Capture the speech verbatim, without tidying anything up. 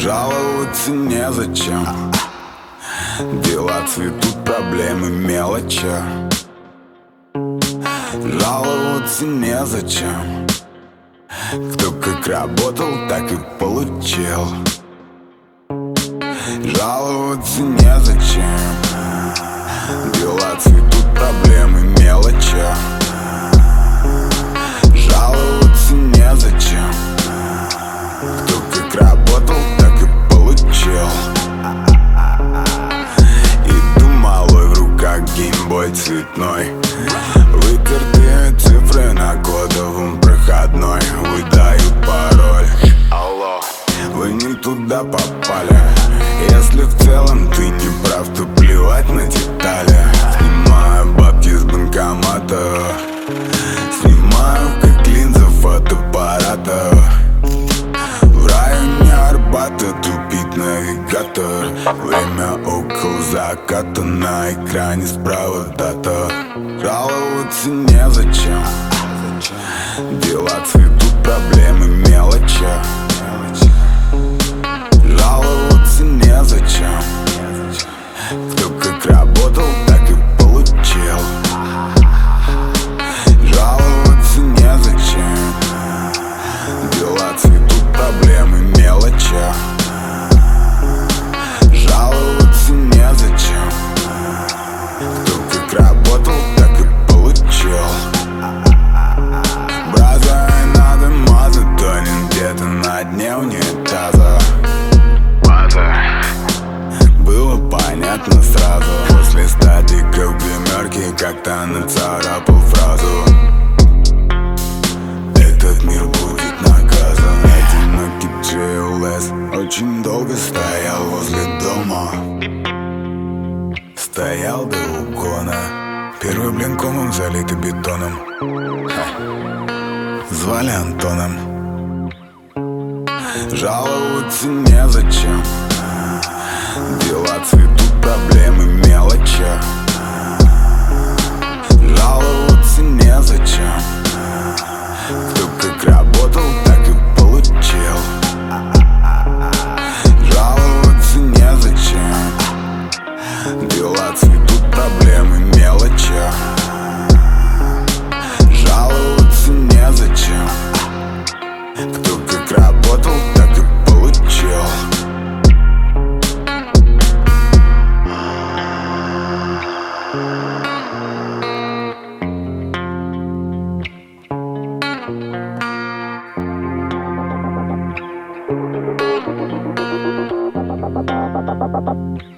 Жаловаться незачем. Дела цветут, проблемы мелочи. Жаловаться незачем. Кто как работал, так и получил. Жаловаться незачем. Дела цветут, проблемы мелочи. Жаловаться незачем. Кто как работал, так и получил. Иду малой, в руках геймбой цветной. Вытертые цифры на кодовом проходной. Выдаю пароль. Алло, вы не туда попали. Если в целом ты не прав, то плевать на детали. Снимаю бабки с банкомата. Снимаю как линза фотоаппарата. В районе Арбата тупит навигатор. Время около заката, на экране справа дата. Жаловаться незачем. Дела цветут, проблемы мелочи. Жаловаться незачем. Кто как работал, так и получил. Жаловаться незачем. Дела цветут, проблемы мелочи. Жаловаться незачем. Кто как работал, так и получил. Браза и надо мазать, тонет где-то на дне унитаза. Было понятно сразу. После статиков гримерки как-то нацарапал фразу: этот мир будет наказан. Одинокий джей эл эс очень долго стоял возле дома. Стоял до угона. Первый блин комом залитый бетоном. Ха. Звали Антоном. Жаловаться незачем. Дела цветут, проблемы мелочи. Жаловаться незачем. Кто как работал, так и получил. Жаловаться незачем. Дела цветут, проблемы мелочи. Жаловаться незачем. Кто как работал, так и получил. Ba ba ba ba ba ba ba ba.